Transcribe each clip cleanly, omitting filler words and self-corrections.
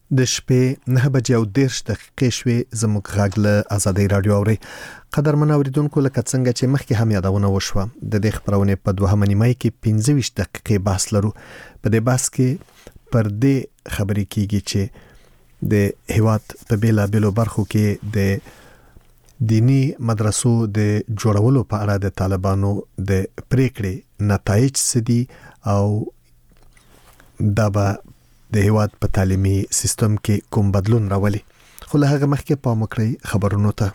د شپې 9:30 شوې زموږ غږ له آزادۍ رادیو اوري. قدرمن اوریدونکو لکه څنګه چې مخکې هم یادونه وشوه د دې خبرونه په 2 نیمه کې 25 دقیقې بحث لرو. په دې بحث کې پر دې خبرې کیږي چې د هیواد په بیلا بیلو برخو کې د دینی مدرسو د جوړولو په اړه د طالبانو د پریکړې نتایج سدي او دا به د هیواد په تعلیمي سیستم کې کوم بدلون راولي. خو له هغه مخکې پام وکړئ خبرونو ته.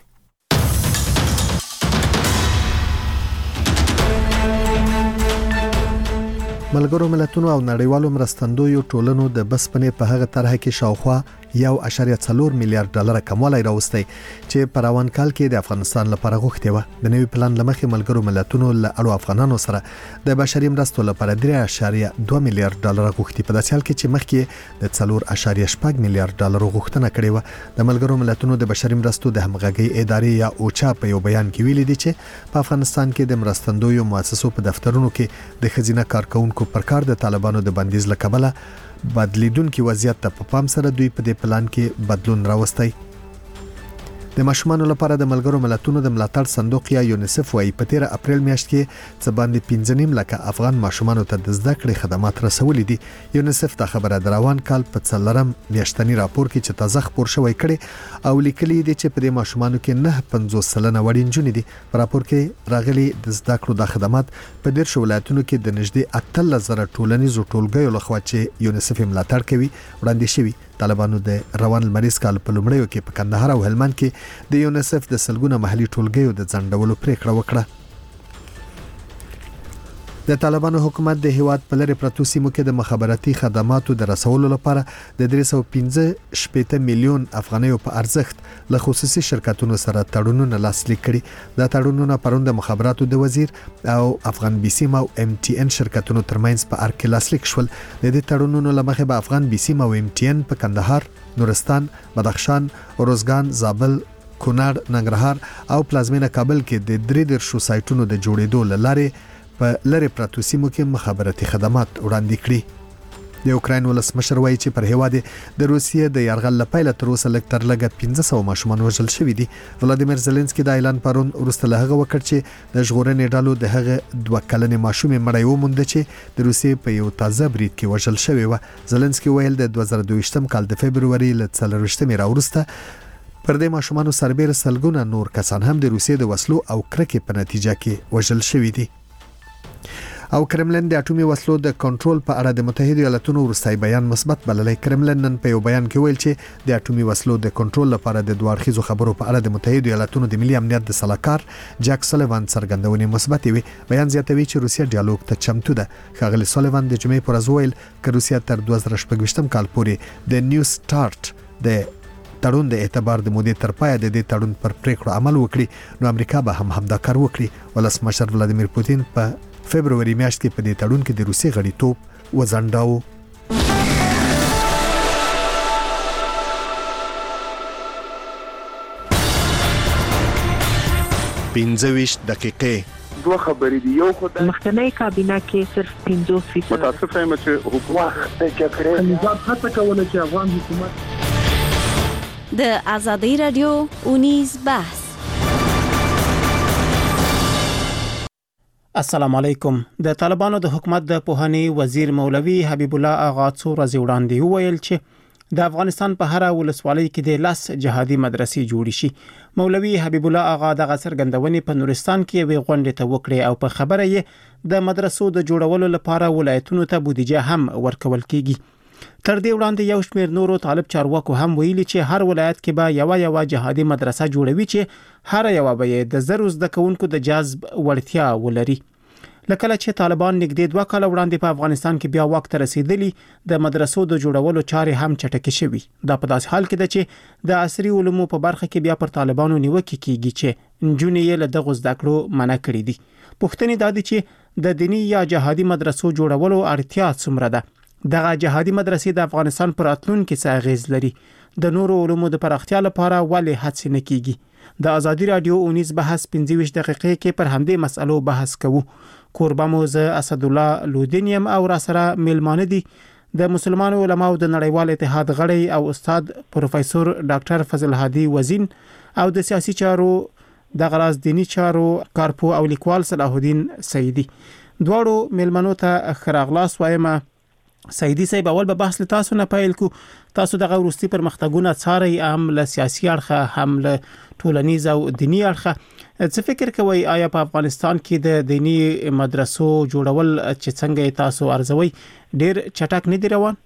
ملګرو ملتونو او نړیوالو مرستندویو ټولنو د بسپنې په هغه طرح کې شاوخوا 1.4 میلیارډ ډالر کموالی راوستي چې په روان کال کې د افغانستان لپاره غوښتي و. د نوي پلان لمخې ملګرو ملتونو له اړو افغانانو سره د بشري مرستو لپاره 3.2 میلیارډ ډالر غوښتي په داسې حال کې چې مخکې د 4.8 میلیارډ ډالر غوښتنه کړې و. د ملګرو ملتونو د بشري مرستو د همغږي ادارې یا اوچا په یو بیان کې ویلي دي چې په افغانستان کې د مرستندویو مؤسسو په دفترونو کې د خزینه کارکونکو پر کار د طالبانو د بندیز لکبله بدلیدونکو وضعیت ته په پام سره دوی په دې پلان کې بدلون راوستي. د ماشومانو لپاره د ملګرو ملتونو د ملاتړ صندوق یا یونیسف وايي په 13 اپریل میاشت کې څه باندې 15 لک افغان ماشومانو ته د زده کړې خدمات رسولي دي. یونیسف دا خبره د روان کال په څلورم میاشتنی راپور کې چې تازه خبر شوی کړي او لیکلي دي چې په دې ماشومانو کې 9.50% وړ نجونې دي. په راپور کې راغلي د زده کړو د خدمات په ډېر ولایتونو کې د نږدې 13,000 ټولنیزو ټولګیو لخوا چې یونیسف ملاتړ کوي وړاندې شوی. طالبانو د روان لمریز کال په لومړیو کې په کندهار او هلمند کې د یونیسف د سلګونه محلي ټولګیو د ځنډولو پریکړه وکړه. د طالبانو حکومت د هیواد په لری پرتو سیمو کې د مخابراتي خدماتو د رسولو لپاره د 315 میلیون افغانیو په ارزښت له خصوصي شرکتونو سره تړونونه لاسلیک کړي. دا تړونونه پروند د مخابراتو د وزیر او افغان بي سیم او ام ټي ان شرکتونو ترمنځ په ارکه لاسلیک شول. د دې تړونونو لمخې به افغان بي سیم او ام ټي ان په کندهار، نورستان، بدخشان، اروزګان، زابل، کونړ، ننګرهار او پلازمینه کابل کې د 3 سایټونو د جوړېدو لاره په لری پرتو سیمو کې مخابراتي خدمات وړاندې کړي. د اوکراین ولسمشر وایي چې پر هیواد د روسیې د یرغل لپاره تر اوسه لږ تر لږه 1500 ماشومان وژل شوي دي. ولادیمیر زيلنسکي د اعلان پرون وروسته له هغه وکړ چې د ژغورنې ډلو د هغه 2 کلنې ماشومې مړی وموند چې د روسیې په یو تازه برید کې وژل شوی و. زيلنسکي ویل د 2022 کال د فبرवरी ل 4 راورسته پر دې ماشومانو سربېره سلګونه نور کسان هم د روسیې د وسلو او کرکې په نتیجه کې وژل شوي دي. او کرملن د اټومي وسلو د کنټرول په اړه د متحده ایالاتونو ورستای بیان مثبت بللی. کرملن نن په یو بیان کې ویل چې د اټومي وسلو د کنټرول لپاره د دوه اړخیزو خبرو په اړه د متحده ایالاتونو د ملي امنیت د سلاکار جک سولیوان څرګندونې مثبت وي. بیان زیاتوي چې روسیا ډیالوګ ته چمتو ده. ښاغلی سولیوان د جمعې پر ورځ ویل چې روسیا تر 2018 کال پورې د نیو سٹارټ د تړون د اعتبار د مودې تر پایه د دې تړون پر پریکړه عمل وکړي نو امریکا به هم همدا کار وکړي. ولسمشر ولادیمیر پوتین په فبرवरी میاشت کې په دې تړون کې د روسي غړیتوب وځنډاوه. 25 دقیقې دوه خبرې دي. یو خدای مخکنی کابینه کې صرف 50% متاسفه یم چې حکومت د جګړې نظام هڅه کوله چې افغان حکومت د آزادۍ رادیو اونیز بحث. السلام علیکم. د طالبانو د حکومت د پوهنې وزیر مولوي حبیب الله اغا څو ورځې وړاندې وویل چې د افغانستان په هر ولسوالۍ کې د لاس جهادي مدرسې جوړې شي. مولوي حبیب الله اغا د څرګندونې په نورستان کې وی غونډه ته وکړي او په خبره یې د مدرسو د جوړولو لپاره ولایتونو ته بودیجه هم ورکول کیږي. تر دې وړاندې یو شمېر نورو طالب چارواکو هم ویلي چې هر ولایت کې به یو جهادي مدرسه جوړوي چې هر یو به د زرو زده کوونکو د جذب وړتیا ولري. لکه چې طالبان نږدې 2 کال وړاندې په افغانستان کې بیا وخت رسیدلی د مدرسو د جوړولو چارې هم چټکې شوي. دا په داسې حال کې ده چې د عصري علومو په برخه کې بیا پر طالبانو نیوکه کیږي چې نجونې یې له دغه زده کړو منع کړې دي. پوښتنې دا دي چې د دینی یا جهادي مدرسو جوړولو اړتیا څومره ده؟ دغه جهادي مدرسې د افغانستان پر راتلونکي څه اغیز لري؟ د نورو علومو د پراختیا لپاره ولې هڅې نه کیږي؟ د آزادۍ رادیو اونیز بحث 25 دقیقې کې پر همدې مسألو بحث کوو. کوربه مو زه اسد الله لودینیم او را سره ملمانه دي د مسلمانو علماو د نړیوال اتحاد غړی او استاد پروفیسور ډاکټر فضل هادي وزین او د سیاسي چارو د غراض دینی چارو کارپو او لیکوال صلاح الدین سیدی دواړو ملمنو ته خراغلاس وایم. سیدی صاحب اول به بحث له تاسو نه پیل کو. تاسو دغه ورستي پرمختګونه څاري هم له سیاسي اړخه هم له ټولنیز او دینی اړخه. څه فکر کوئ آیا په افغانستان کې د دینی مدرسو جوړول چې څنګه تاسو ارزوي ډیر چټک نه دی روان؟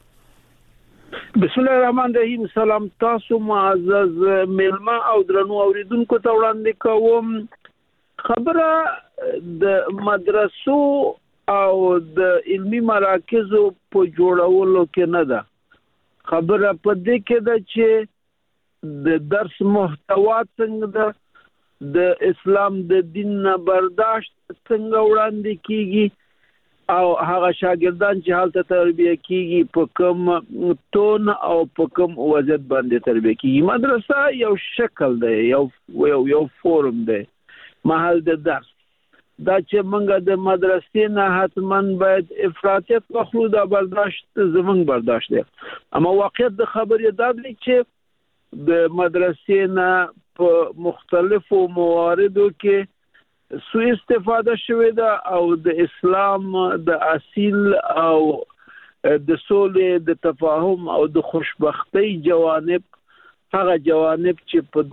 بسم الله الرحمن الرحیم. سلام تاسو معزز ملما او درنو اوریدونکو ته وړاندې کوم. خبره د مدرسو او د علمی مراکزو په جوړولو کې نه ده. خبره په دې کې ده چې د درس محتوا څنګه ده، د اسلام د دین نه برداشت څنګه وړاندې کیږي او هغه شاګردان چې حالت تربیه کیږي په کوم تون او په کوم وضعیت باندې تربیه کیږي. مدرسه یو شکل دی، یو فورم دی، محل د درس. دا چې موږ د مدرسې نه حتماً باید افراطیت واخلو، دا برداشت زموږ برداشت دی. اما واقعیت د خبرې دا دی چې د مدرسې نه په مختلفو مواردو کې سوء استفاده شوې ده او د اسلام د اصیل او د سولې د تفاهم او د خوشبختی جوانب، هغه جوانب چې په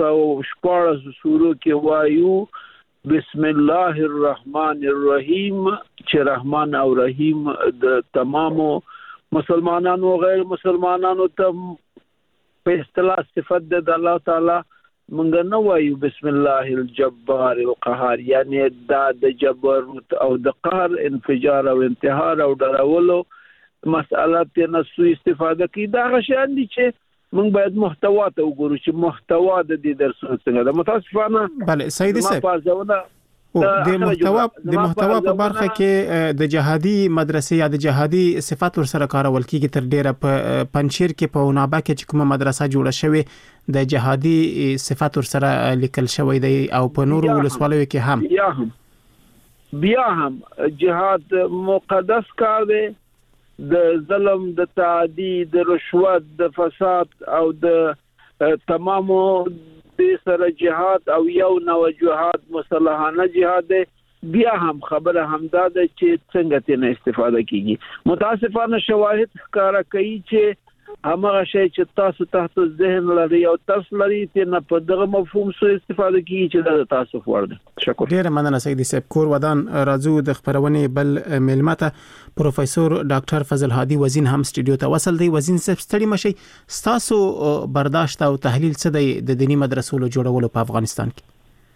214 سورو کې وایو بسم الله الرحمن الرحیم، چې رحمان او رحیم د تمامو مسلمانانو او غیر مسلمانانو ته په اصطلاح صفت ده د الله تعالی. منګ نه وایو بسم الله الجبار القهار، یعنی دا د جبروت او د قهر انفجار او انتحار او ډارولو مسأله ته نسو استفاده کی. دا غشان دي چې موږ باید محتوا ته وګورو چې محتوا د دې درسونو څنګه ده. متاسفانه بله سیدی صاحب د محتوا په برخه کې د جهادي مدرسې یا د جهادي صفات ور سره کارول کیږي. تر ډیره په پنځیر کې په ونابه کې چې کومه مدرسه جوړه شوې د جهادي صفات ور سره لیکل شوی دی او په نورو ولسوالیو کې بیا هم جهاد مقدس کار دی. د ظلم، د تعدی، د رشوت، د فساد او د تمامو د سره جهاد او یو نو جهاد مسلحانه جهاد دی. بیا هم خبره همدا ده چې څنګه تنه استفاده کیږي. متاسفانه شواهد ښکارا کوي چې هغه شی چې تاسو تحت ذهن لري او تاسو لري تنه په دغه مفهوم سره استفاده کیږي چې د تاسو ورده. شکر. ډیر مننه سیدی صاحب. کور ودان راځو د خبرونې بل ملمته پروفیسور ډاکټر فضل هادي وزین هم سټډیو ته وصل دی. وزین صاحب ستړي مشي، تاسو برداشت او تحلیل څه دی د دینی مدرسو جوړولو په افغانستان کې؟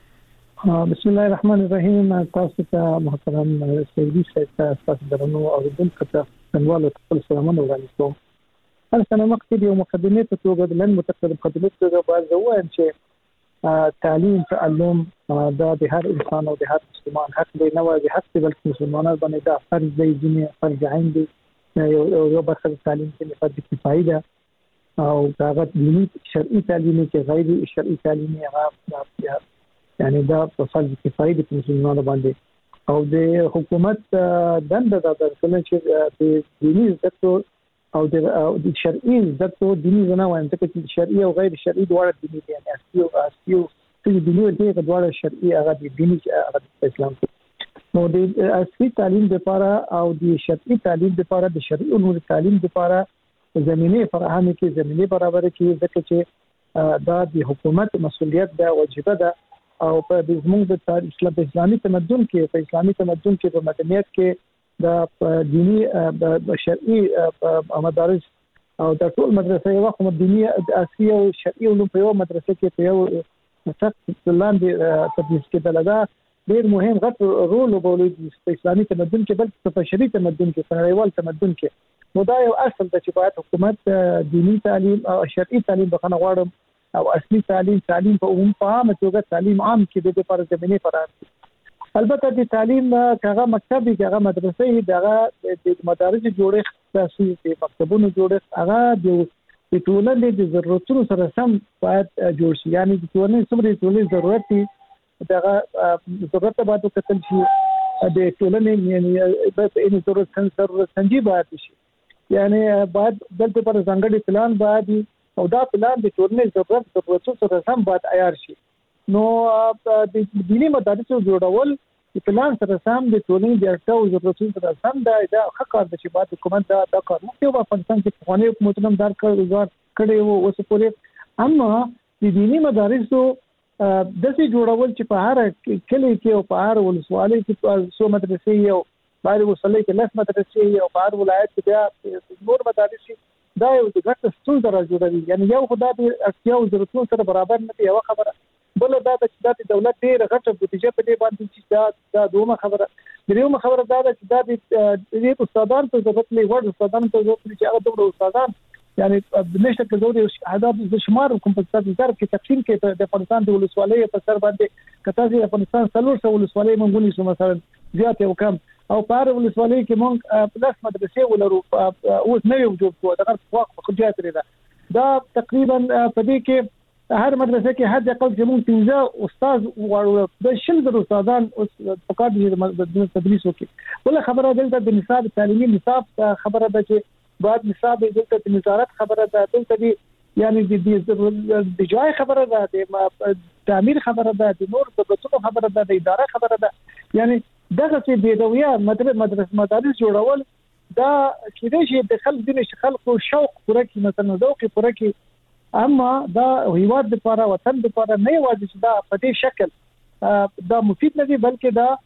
بسم الله الرحمن الرحیم. تاسو ته محترم سیدی صاحب تاسو درنو اوریدونکو ته سنوالو خپل سلامونه وړاندې کوم. هر څنګه مخکې یو مقدمه ته توګه د لن متقدم مقدمه ته باید وایم چې تعلیم تعلم دا د هر انسان او د هر مسلمان حق دی، نه وايي حق دی بلکې مسلمانانو باندې دا فرض دی، ځینې فرض عین دی. یو برخه تعلیم کې فرض کفایي ده او هغه دینی شرعي تعلیم کې غیر شرعي تعلیم هغه یعنی دا فرض کفایي دی مسلمانانو باندې. او د حکومت دنده دا ده چې د دینی زده او د شرعي زده دینی نه وایم چې شرعي او غیر شرعي دواړه دیني دي، یعنی اصلي او چې دیني دي دواړه شرعي هغه دیني هغه اسلام کې. نو د اصلي تعلیم لپاره او د شرعي تعلیم لپاره د شرعي علوم تعلیم لپاره زمينه فراهمي کې زمينه برابر کې ځکه چې دا د حکومت مسؤلیت ده، واجب ده. او په زموږ د اسلامي تمدن کې په اسلامي تمدن کې په مدنیت کې د دینی شرعي مدارس او د ټول مدرسې یو خو دینی اصلي او شرعي علوم په یو مدرسې کې په یو سخت لاندې تدریس کېدل. دا ډېر مهم غټ رول لوبوي په اسلامي تمدن کې بلکې په شرعي تمدن کې په نړیوال تمدن کې. نو دا یو اصل د چې باید حکومت دینی تعلیم او شرعي تعلیم بخنه غواړم او اصلي تعلیم په عموم په عامه توګه تعلیم عام کې د لپاره زمينه فراهم. البته د تعلیم کاغه مکتبي کاغه مدرسې دغه د مدارس جوړښت تاسیس د مکتبونو جوړښت هغه د ټولنې د ضرورتونو سره سم باید جوړ شي. یعنی د ټولنې څومره ټولنې ضرورت دي دغه ضرورت باید وکتل شي د ټولنې یعنی په ان ضرورت سنجي باید شي. یعنی باید دلته پر ځانګړي پلان باید او دا پلان د ټولنې ضرورت سره سم باید عیار شي. نو د دینی مدارسو جوړول د پلان سره سم د ټولنې د اړتیاو ضرورت سره سم دا ښه کار دی چې باید حکومت دا کار وکړي. په افغانستان کې قانوني حکومتونه دار کړي وو اوس پورې، اما د دینی مدارسو د څه جوړول چې په هر کلی کې او په هر ولسوالۍ کې څو مدرسې او باید وصلې کې لس مدرسې او په هر ولایت کې بیا نور مدارس دا یو د ګټه ستونزه راجوړوي. یعنی یو خدای د اړتیاو ضرورتونو سره برابر نه دی، یو خبره. بل دا د دولت ډیره غټه بودیجه په دې باندې چې دا دومره خبره. دریمه خبره دا ده چې دا د استادانو ته ضرورت لري، وړ استادانو ته ضرورت لري چې هغه دومره استادان یعنی بنشته کې ضروري عدد د شمار کوم په ستاسو کې تقسیم کې د افغانستان د ولسوالۍ په سر باندې کته چې افغانستان 300 ولسوالۍ مونږ نشو مثلا زیات یو کم او په هر ولسوالۍ کې مونږ پلاس مدرسې ولرو اوس نه یو جوړ کوو دا خواخ په خجات لري. دا تقریبا په دې کې هر مدرسه کې حد اقل چې مونږ 15 استاد وړو د شل استادان اوس په کار دي د تدریس وکړي. بل خبره دلته د نصاب تعلیمي نصاب خبره ده چې بعد نصاب دلته د وزارت خبره ده، دلته دی یعنی د جای خبره ده، د تعمیر خبره ده، د نور دولتونو خبره ده، د اداره خبره ده. یعنی دغه چې د دویا مدارس جوړول دا کېدای شي د خلکو شوق پوره کړي، مثلا ذوق پوره کړي، اما دا هیواد لپاره وطن لپاره نه یوازې چې دا په دې شکل دا مفید نه دی، بلکې دا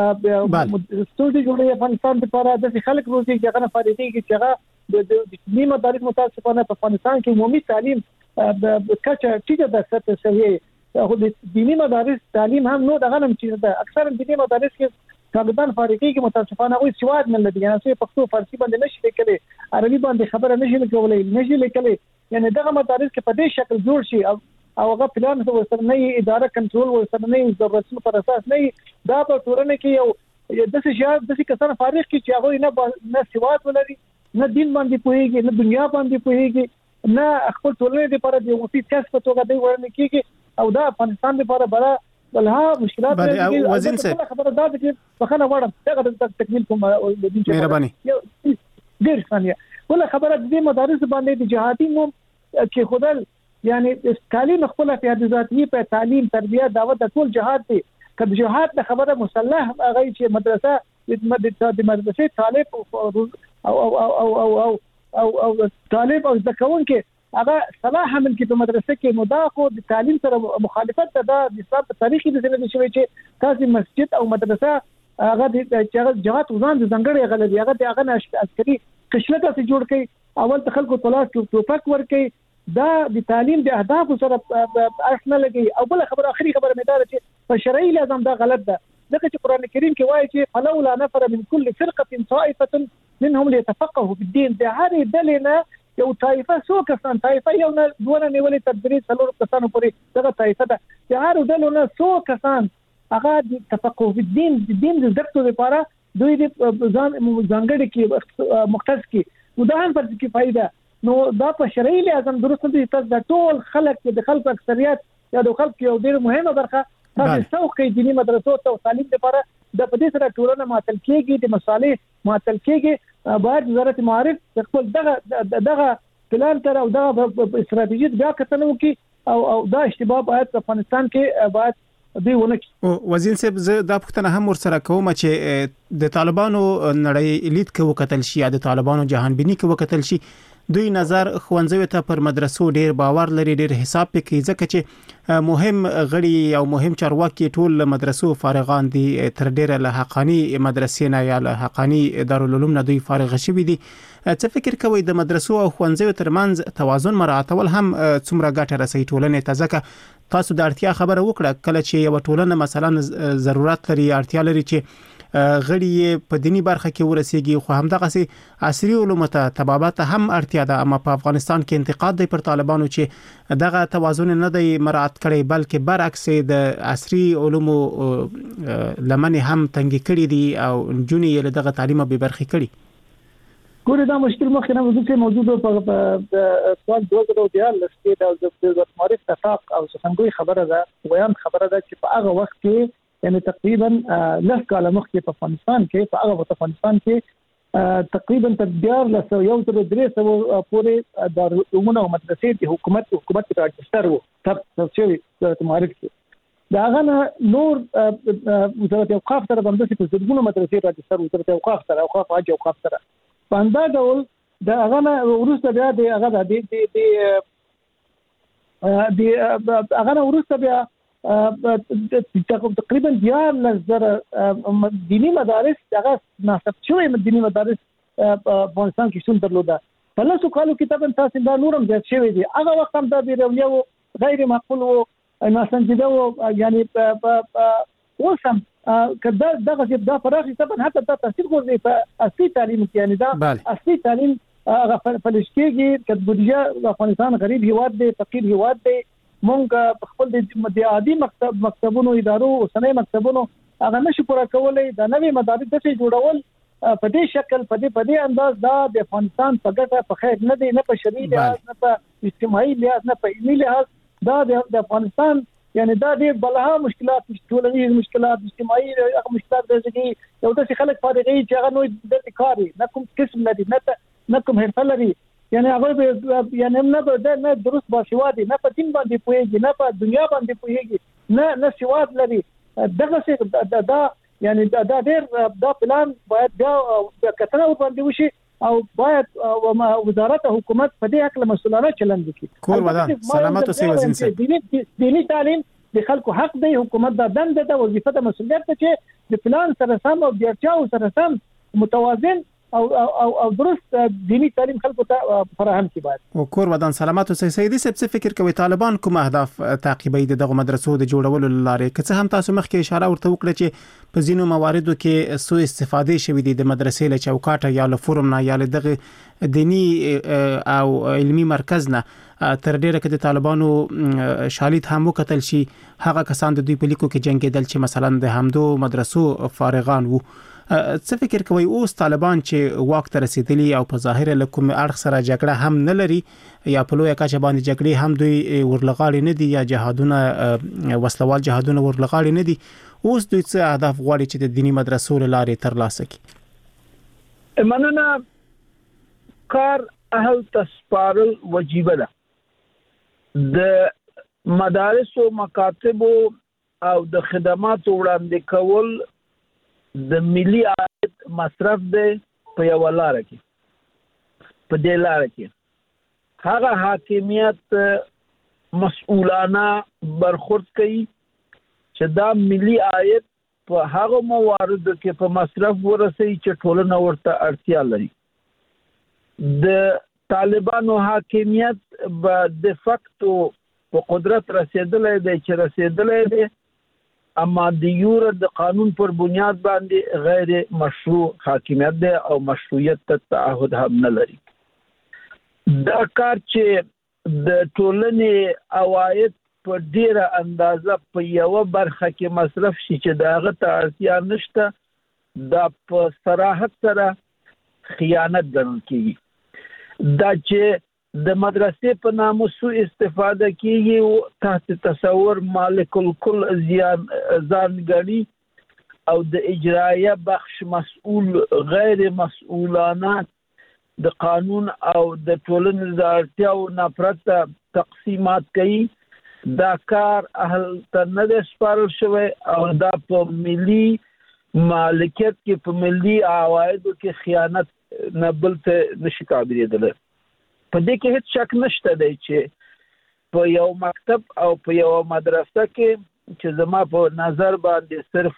ستونزې جوړوي افغانستان لپاره. د خلک روزي چې هغه فارغيږي چې هغه د دیني مدارس متاسفانه په افغانستان کې عمومي تعلیم د کچه ټیټه ده ستاسو سویه خو د دینی مدارس تعلیم هم نو دغه نم چیز ده. اکثر دینی مدارس کې شاګردان فارغيږي متاسفانه وایي سواد نه لري، یعنی څه پښتو فارسی باندې نشي لیکلي، عربي باندې خبره نشي کولای، نشي لیکلي. یعنی دغه مدارس کې په دې شکل جوړ شي او هغه پلان ورسره نه اداره کنټرول ورسره نه ضرورتونو پر اساس نه دا په ټولنه کې یو د څه کسان فارغ کی چې هغه نه سواد ولري، نه دین باندې پوهیږي، نه دنیا باندې پوهیږي، نه خپل ټولنې لپاره د وفي کس په توګه دی ورنه کیږي او دا افغانستان لپاره بلها مشکلات لري. وزن څه خبره دا چې بخنه وړم دغه تکمیل کوم د دین مهرباني ډیر ثانیه ولا خبره د مدارس باندې د جهادي نوم کې خدل یعنی تعلیم خپل په ذاتي په تعلیم تربیه دعوت ټول جهاد دی. کله جهاد د خبره مسلح هغه چې مدرسه د مدرسې طالب او او او او او او او طالب او ځکون کې هغه صلاح عمل کې په مدرسه کې مداخو د تعلیم سره مخالفت ده د اسلام په تاریخي د څه شوی چې تاسو مسجد او مدرسه هغه د جهاد وزن د ځنګړې غلطي هغه نه عسکري قشلته سره جوړ کړي اول ته خلکو طلاق ټوپک ورکړي دا د تعلیم د اهداف سره اصل لګي. او بل خبر اخري خبر مې دا چې په شرعي لازم دا غلط ده ځکه چې قران کریم کې وایي چې فلولا نفر من كل فرقه طائفه منهم ليتفقهوا في الدين. د هرې ډلې نه یو طائفه څو کسان طائفه یو نه دونه نیولې تدریس څلور کسانو پورې دغه طائفه ده د هر ډلو نه څو کسان هغه د تفقه في الدين د دین د زده لپاره دوی د ځانګړي کې مختص کې مدهن پر کې فائدہ نو دا په شرعي لازم درست دي تاسو د ټول خلک د خلک اکثریت یا د خلک یو ډیر مهمه برخه تاسو څوک دینی مدرسو ته تعلیم لپاره د پدې سره ټولنه معطل کېږي د مصالح معطل کېږي. باید وزارت معارف خپل دغه پلان تر او دغه استراتیژي بیا کتنه وکړي او دا اشتباه باید په افغانستان کې باید دی ونه کی. وزیر صاحب زه دا پوښتنه هم ورسره کوم چې د طالبانو نړۍ لید کې وکتل شي یا د طالبانو جهانبینی کې وکتل شي دوی نظر خوندزوي ته پر مدرسو ډیر باور لري ډیر حساب پکې ځکه چې مهم غړي او مهم چارواکي ټول مدرسو فارغان دي تر ډیره له حقانی مدرسې نه یا له حقانی دارالعلوم نه دوی فارغ شوي دي. څه فکر کوي د مدرسو او خوندزوي ترمنځ توازن مراعاتول هم څومره ګټه رسوي ټولنې ته؟ ځکه تاسو د اړتیا خبره وکړه کله چې یو ټولنه مثلا ضرورت لري اړتیا لري چې غړي په دینی برخه کې ورسیږي خو همدغه سي عصري علوم ته تبابات هم اړتیا ده. اما په افغانستان کې انتقاد دی پر طالبانو چې دغه توازن نه دی مراعات کړي بلکې برعکس د عصري علوم لمنې هم تنګي کړي دي او جونې له دغه تعلیم به برخه کړي. ګوره دا مشکل مخکې نه موجود په سوال 2014 کې د وزارت معارف اتفاق او څنګه خبره ده ویان خبره ده چې په هغه وخت کې یعنی تقریبا لږ کال مخکې په افغانستان کې په هغه افغانستان کې تقریبا تر 1300 پورې د علومو او مدرسې د حکومت راجستر وو تفصیلي معرفت دا غنه نور وزارت اوقاف سره باندې په زړونو مدرسې راجستر وزارت اوقاف سره اوقاف حج اوقاف سره باندې ډول دا غنه ورسته بیا د هغه د هغه ورسته بیا تقریبا 11,000 دینی مدارس هغه ناصب شوی دینی مدارس افغانستان کې شون درلوده په لاسو کالو کې تبن تاسو دا نورم زیات شوی دی هغه وخت هم دا بیرونی او غیر معقول او ناسنجیده او یعنی وسم کدا دا فراغي تبن حتی دا تاثیر کوي په اصلي تعلیم کې یعنی دا اصلي تعلیم هغه فلسطیني کډ بودیجه افغانستان غریب هیواد دی فقیر هیواد دی مونږ خپل د عادي مکتبونو ادارو او سنوي مکتبونو هغه نشو پوره کولای د نوې مدارس د جوړول په دې شکل په دې انداز دا د افغانستان په ګټه په خیر نه دی نه په شرعي لحاظ نه په اجتماعي لحاظ نه په علمي لحاظ دا د افغانستان یعنی دا ډېر بلها مشکلات ټولنیز مشکلات اجتماعي مشکلات دي یو د خلک فارغي چې هغه نو د کاري نه کوم قسم لري نه کوم حرفه لري یعنی هغه یعنی نه درست باشوادي نه په دین باندې پوهیږي نه په دنیا باندې پوهیږي نه سواد لري دغه څه دا یعنی دا ډېر دا پلان باید دا کتنه باندې وشي او باید وزارت حکومت په دې حق له مسؤلانه چلند وکړي کور ودان سلامت او وزین سي دینی تعلیم د خلکو حق دی حکومت دا دنده ده وظیفه ده مسؤلیت ده چې د پلان سره سم او د اړتیاو سره سم متوازن او درست دینی تعلیم خلکو ته فراهم کړي باید او کور ودان سلامت او سیدی څه فکر کوي طالبان کوم اهداف تعقیبي دغه مدرسو د جوړولو لاره که څه هم تاسو مخکې اشاره ورته وکړه چې په ځینو مواردو کې سوء استفاده شوې دي د مدرسې له چوکاټه یا له فورم نه یا له دغه دینی او علمي مرکز نه تر ډیره کې د طالبانو شالید هم وکتل شي هغه کسان د دوی په لیکو کې جنگیدل چې مثلا د همدو مدرسو فارغان وو څه فکر کوي اوس طالبان چې واک ته رسیدلی او په ظاهر له کوم اړخ سره جګړه هم نه لري یا په لوی کچه باندې جګړې هم دوی ورلغاړي نه دي یا جهادونه وسلوال جهادونه ورلغاړي نه دي اوس دوی څه اهداف غواړي چې د دینی مدرسو لارې ترلاسه کړي مننه کار اهل تسپارل وجیبه ده د مدارس او مکاتب او د خدمات وړاندې کول د ملي عاید مصرف دی په یو لار کې په دې لار کې هغه حاکمیت مسؤلانه برخورد کوي چې دا ملي عاید په هغه مواردو کې په مصرف ورسوي چې ټولنه ورته اړتیا لري د طالبانو حاکمیت به د فاکتو په قدرت رسیدلې دی چې رسیدلې دی اما د یور د قانون پر بنیاد باندې غیر مشروع حاکمیت دی او مشروعیت ته تعهد هم نه لري دا کار چې د ټولنې عواید په ډیره اندازه په یو برخه کې مصرف شي چې داغه ته اړتیا نشته دا په صراحت سره خیانت ګڼل کیږي دا چې د مدرسې په نامه سوء استفاده کیږي او تحت تصور مالک الکل ځان غني او د اجرایه بخش مسؤل غیر مسؤلانه د قانون او د ټولنې د اړتیاو نه پرته تقسیمات کوي دا کار اهل ته نه سپارل شوی او دا په ملي مالکیت کې په ملي عوایدو کې خیانت نه بل څه نشي تعبیرېدل په دې کې هیڅ شک نشته دی چې په یو مکتب او په یو مدرسه کې چې زما په نظر باندې صرف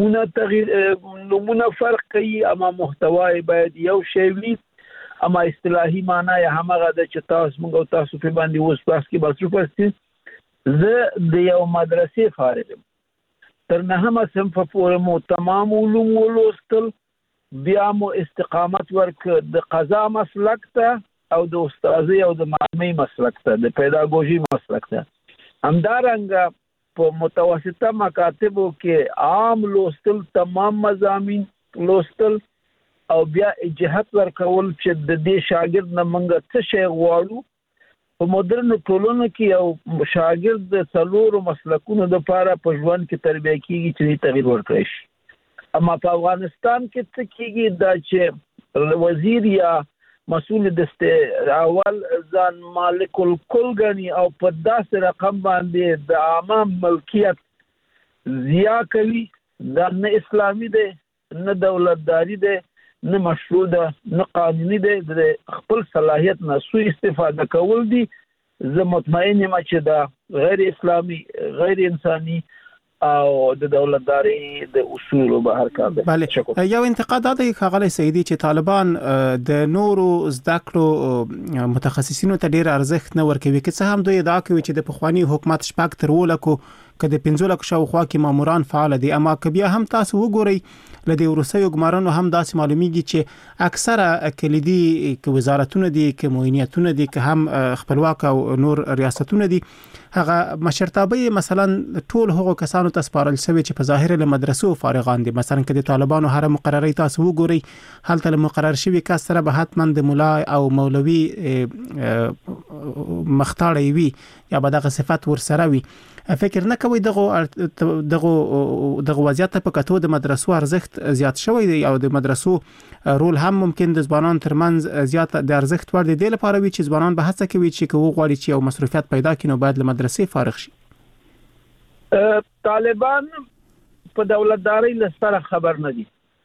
نمونه فرق کوي اما محتوای باید یو شی وي اما اصطلاحي معنی یې همغه ده چې موږ تاسو په باندې اوس بحث کې مصروف یاست زه د یو مدرسې فارغ یم تر نهمه صنف پورې مو تمام علوم ولوستل بیا مو استقامت ورک د قضا مسلک ته او د استادي او د معلمي مسلک ته د پیداګوژي مسلک ته همدارنګه په متوسطه مکاتبو کې عام لوستل تمام مضامین لوستل او بیا جهت ورکول چې د دې شاګرد نه منګه څه شی غواړو په مدرن ټولنو کې یو شاګرد د څلورو مسلکونو لپاره په ژوند کې تربیه کیږي چې تغیر ورکړي شي اما په افغانستان کې څه کیږي دا چې وزیر یا مسؤل د اول ځان مالک الکل غني او په داسې رقم باندې د عامه ملکیت زیا کوي دا نه اسلامي دی نه دولتداري دی نه مشروع ده نه قانوني دی د خپل صلاحیت نه سوء استفاده کول دي زه مطمئن یم چې دا غیر اسلامي غیر انساني او د دولتداري د اصولو بهر کار دی. بله یو انتقاد دی ښاغلی سیدي چې طالبان د نورو زده کړو متخصصینو ته ډیر ارزښت نه ورکوي که څه هم دوی ادعا کوي چې د پخوانی حکومت شپږ تر 10 لکو که د 15 لکو شاوخوا کې ماموران فعال دي اما که بیا هم تاسو وګورئ لدې وروستیو ګمارنو هم داسې معلومیږي چې اکثره کلیدي که وزارتونه دي که معینیتونه دي که هم خپلواک او نور ریاستونه دي هغه مشرتابه مثلا ټول هغو کسانو ته سپارل شوی چې په ظاهر له مدرسو فارغان دي مثلا که د طالبانو هر مقرری تاسو وګورئ هلته مقرر شوی کس سره به حتما د مولا او مولوي مختاړی وي یا به دغه صفات ورسره وي فکر نه کوي دغه وضعیت په کتو د مدرسو ارزښت زیات شوی دی او د مدرسو رول هم ممکن د ځوانانو ترمنځ زیات د ارزښت ور دي د لپاره وي چې ځوانان به هڅه کوي چې کوو غواړي چې یو مصروفیت پیدا کړي نو باید له مدرسې فارغ شي. طالبان په دولتداري لسره خبر نه دي.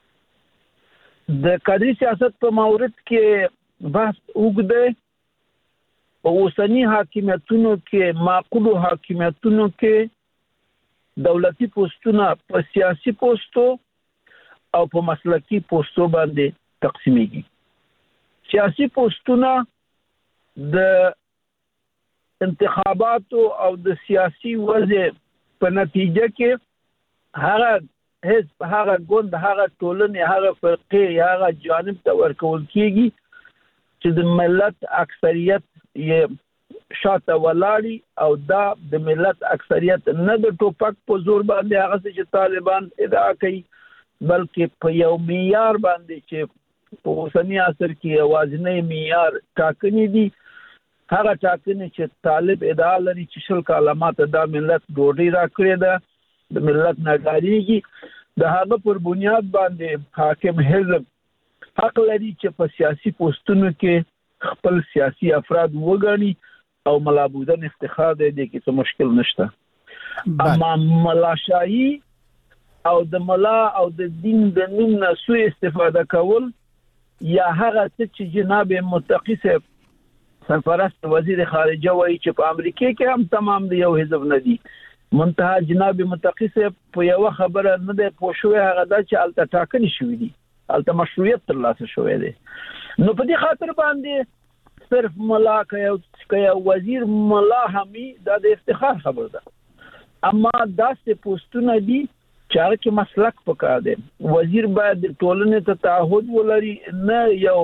د قدري سیاست په مورد کې بحث وګړي په اوسنی حاکمیتونو کې معقول حاکمیتونو کې دولتي پوسټونه په سیاسي پوسټو او په مسلکي پوسټو باندې تقسیمېږي. سیاسي پوسټونه د انتخاباتو او د سیاسي وضع په نتیجه کې هغه حزب هغه ګوند هغه ټولنې هغه فرقه هغه جانب ته ورکول کیږي چې د ملت اکثریت یې شاته ولاړی او دا د ملت اکثریت نه د ټوپک په زور باندې هغه چې طالبان ادعا کوي بلکې په یو معیار باندې چې په اوسنی عصر کې اوازنۍ معیار ټاکنې دي هغه ټاکنې چې طالب ادعا لري چې شل کلمات دا ملت ډوډۍ راکړي ده د ملت نه ډاریږي د هغه پر بنیاد باندې حاکم حزب حق لري چې په سیاسي پوسټونو کې خپل سیاسي افراد وګڼي او ملابودن افتخار دی کې څه مشکل نشته اما ملاشاهي او د ملا او د دین د نوم نه سوء استفاده کول یا هغه چې جناب متقی صاحب سرپرست وزیر خارجه وایي چې په امریکا کې هم تمام دی یو حزب نه دی منتها جناب متقی صاحب په یو خبره نه دی پوښوي هغه دا چې الته ټاکنې شوې دي الته مشروعیت ترلاسه شوې ده نو په دې خاطر باندې صرف ملا کیا وزیر ملا همي د افتخار خبر ده اما داسې پوسټونه دي چې هغه کې مسلک پکار دی وزیر باید ټولنې ته تعهد ولري نه یو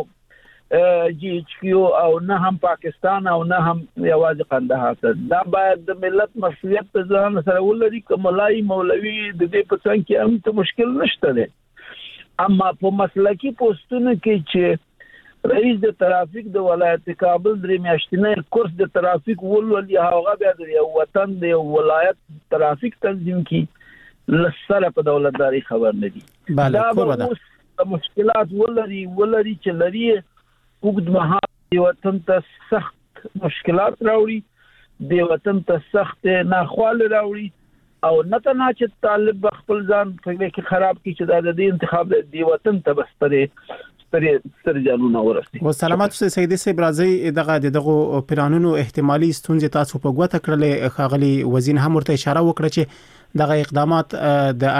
جی ایچ کیو او نه هم پاکستان او نه هم یوازې قندهار ته دا باید د ملت مشروعیت ته ځان سره ولري کملای مولوي د دې په څنګه کې هم ته مشکل نشته ده اما په مسلکی پوسټونو کې چې رئیس د ترافیک د ولایت کابل درې میاشتنی کورس د ترافیک ولولي هغه بیا د یو وطن د ولایت ترافیک تنظیم کی لسره په دولتداري خبر نه دي دا به مشکلات ولري چې لري وګد مهال وطن ته سخت مشکلات راوړي د وطن ته سخت ناخوال راوړي او نه تنها چې طالب خپل ځان په کې خراب کی چې د دې انتخاب د وطن ته بستره سترجانونه ورسي. و سلامات سیدي صاحب راځي دغه پلانونو احتمالي ستونزې تاسو په ګوته کړلې خاغلی وزیر هم ورته اشاره وکړه چې دغه اقدامات د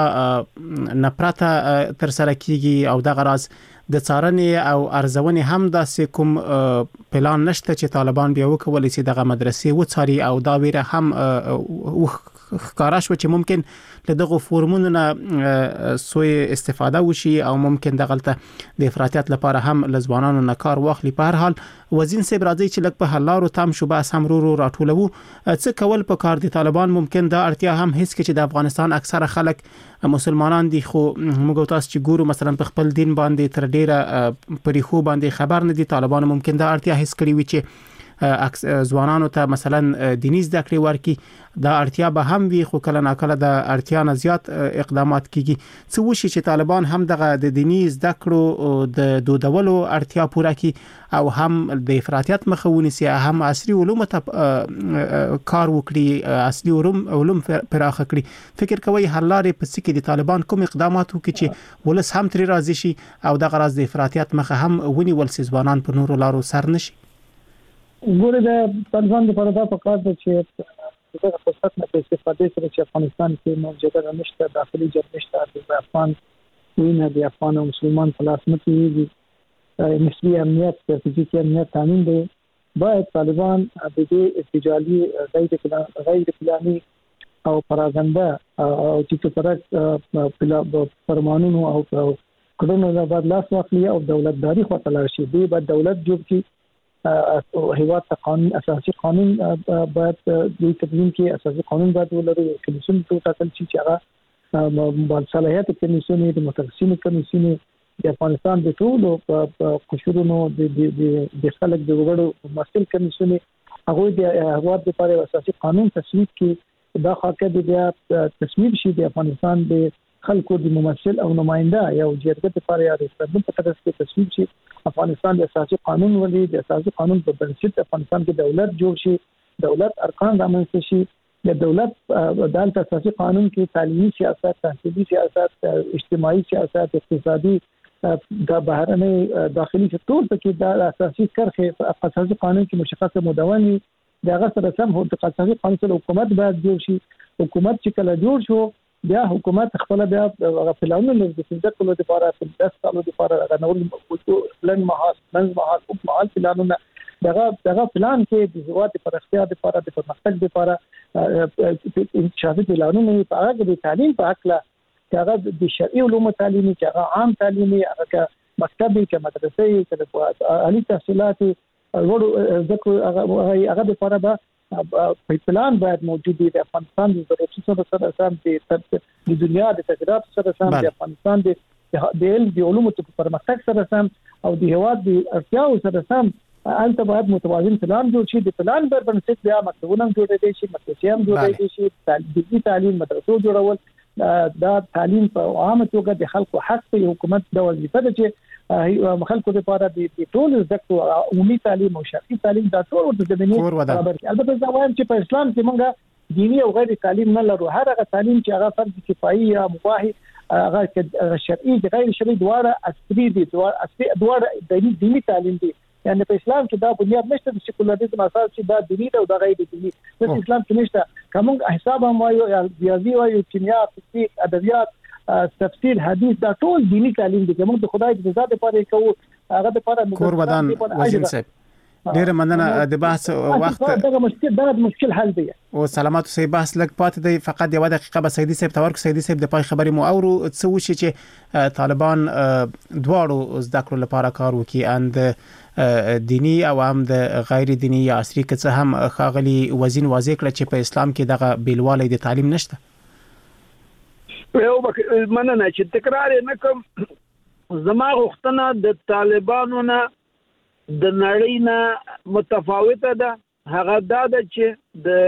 اړتیا نه پرته تر سره کیږي او دغه راز د څارنې او ارزونې هم د کوم پلان نشته چې طالبان بیا وکولای شي دغه مدرسې وڅاري او دا ویره هم ښکارا شو چې ممکن له دغه فورمونو نه سوء استفاده وشي او ممکن دغلته د افراطیت لپاره هم لزوانانو نه کار واخلي په هر حال وزین صاحب راځي چې لکه په حلارو تام شو بس هم رو راټولو څه کول په کار دي طالبان ممکن دا اړتیا هم هیڅ کې چې د افغانستان اکثره خلک مسلمانان دي خو موږ تاسو چې ګورو مثلا په خپل دین باندې تر ډیره پرې خو باندې خبر نه دي طالبان ممکن دا اړتیا هیڅ کړی وي چې ځوانانو ته مثلا دیني زده کړې ورکړي دا اړتیا به هم وي خو کله ناکله د اړتیا نه زیات اقدامات کیږي څه وشي چې طالبان هم دغه د دیني زده کړو د دودولو اړتیا پوره کړي او هم د افراطیت مخه ونیسي هم عصري علوم ته کار وکړي اصلي علوم پراخه کړي فکر کوي حل لارې په سکه د طالبان کوم اقدامات وکړي چې ولس هم تری راضي شي او د غرض د افراطیت مخه هم ونیول سي ځوانان په نورو لارو سر نشي ګوره د طالبان لپاره دا پکار دی چې دغه فرصت نه استفاده کړي چې افغانستان کې موجوده نشته داخلي جګړه نشته د افغان وینه د افغان او مسلمان په لاس نه کیږي نسبی امنیت ستراتیژیک امنیت تامین دی باید طالبان د دې اتجاهي غیر پلاني او پراګنده او چې پرک فرمانونو او کړنو نه بعد لاس واخلي او دولتداري خو تلل شي دی بعد دولت جوړ کی هیواد ته قانون اساسي قانون باید د تدوین کې اساسي قانون باید ولري کمیسیون ته ټاکل شي چې هغه صلاحیت کمیسیون د متخصصین کمیسیون د افغانستان د ټولو قشرونو د خلک د وګړو مسل کمیسیون هغه د هیواد لپاره اساسي قانون تصویب کړي دا حق د بیا تصویب شي د افغانستان د خلکو د ممثل او نماینده یو جرګه لپاره یا ریفرندوم په ترڅ کې تصویب شي افغانستان د اساسي قانون ولې د اساسي قانون په بنسټ افغانستان کې دولت جوړ شي دولت ارکان رامنځته شي د دولت د اساسي قانون کې تعلیمي سیاست تحصیلي سیاست اجتماعي سیاست اقتصادي د بهرنۍ داخلي ټول کې د اساسي کرخه اساسي قانون کې مشخصه مدوني دغه سره سم هو د اساسي قانون سره حکومت باید جوړ شي حکومت چې کله جوړ شو بیا حکومت خپل بیا غفلانو د فزیکل لپاره د 10 کالو لپاره غنول پلان مهال پلانونه دغه پلان کې د هیواد پر اختیار لپاره د پرمختګ لپاره انشاءات پلانونه په اړه د تعلیم په حق لا هغه د شرعي علوم تعلیمي چې هغه عام تعلیمي هغه مکتبي کې مدرسې کې عالی تحصیلات ورو ذکر هغه لپاره په پلان باید موجود دی د افغانستان د ضرورتونو سره سم د دنیا د تغیرات سره سم د افغانستان د علومو په پرمختګ سره سم او د هیواد د اړتیاو سره سم انت باید متوازن پلان جوړ شي د پلان پر بنسټ بیا مکتبونه جوړېږي شي مدرسې هم جوړېږي شي د تعلیم مدرسو جوړول دا تعلیم په عامه توګه د خلکو حق دی حکومت د وظیفه ده چې خلکو لپاره د ټول زده عمومي تعلیم او شرعي تعلیم دا ټول د زمینې برابر دي البته دا وایم چې په اسلام کې موږ دینی او غیر تعلیم نه لرو هر هغه تعلیم چې هغه فرض کفایي یا مباح هغه شرعي د غیر شرعي دواړه اصلي دي دواړه دینی تعلیم دي یعنی په اسلام کې دا بنیاد نشته چې سیکولریزم اساس چې دا دینی او دا غیر دینی په اسلام کې نشته کوم حساب هم وایو یا ریاضي وایو کیمیا فزیک ادبیات تفسیر حدیث دا ټول دینی تعلیم دي کوم د خدای د رضا لپاره کوو هغه لپاره قربان وزیر صاحب ډیر مننه د بحث وخت دا مشکل حل دی او سلامات سي بحث لګ پات دی فقط یو دقیقه به سیدی صاحب تورک سیدی صاحب د پای خبري مو اورو څه وشي چې طالبان دواړو زده کړو لپاره کار وکي اند دینی او هم د غیر دینی یا عصري کڅه هم خاغلی وزین واضح کړ چې په اسلام کې دغه بیلوالی د تعلیم نشته یو مننه چې تکرار نه کوم زما غوښتنه د طالبانو نه د نړۍ نه متفاوته ده هغه دا ده چې د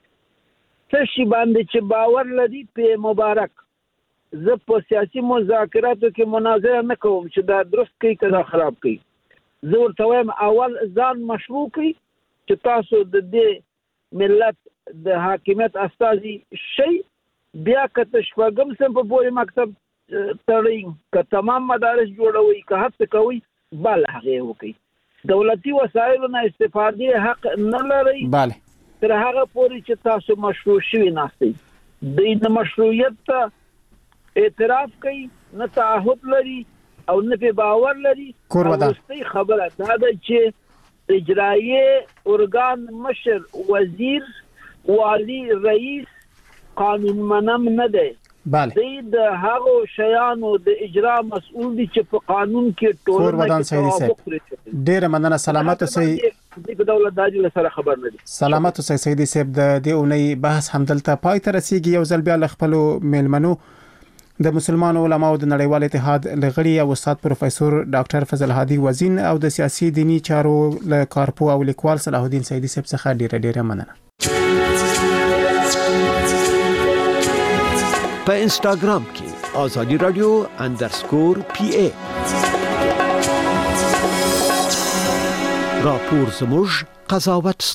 څه باندې چې باور لري په مبارک زه په سیاسي مذاکراتو کې مناظره نه کوم چې دا درست کوي که دا خراب کوي زه ورته وایم اول ځان مشروع کړي چې تاسو د دې ملت د حاکمیت استازي شي بیا که شپږم سم په پورې مکتب تړئ که تمام مدارس جوړوي که هڅه کوي بل هغه وکړي دولتي وسایلو نه استفادې حق نه لري بله تر هغه پورې چې تاسو مشروع شوي ناستئ د مشروعیت ته اعتراف کوي نه تعهد لري او نه په باور لري واستي خبره دا ده چې اجرایي ارګان مشر وزیر والی رئیس قانون منم نه دی بله د هغو شیانو د اجرا مسؤل دي چې په قانون کې ټول ډیر مننه سلامت اوسئ د دولتداري سره خبر نه دي سلامت اوسئ سیدی صاحب د دې اونۍ بحث همدلته پای ته رسیدي یو ځل بیا خپل میلمنو د مسلمانانو علماو د نړیوال اتحاد لغړي او استاد پروفیسور ډاکټر فضل هادي وزین او د سیاسي دینی چارو له کارپو او لیکوال صلاح الدین سیدی صاحب څخه ډیره مننه. په انستګرام کې آزادی رادیو _PA راپور زموږ قضاوت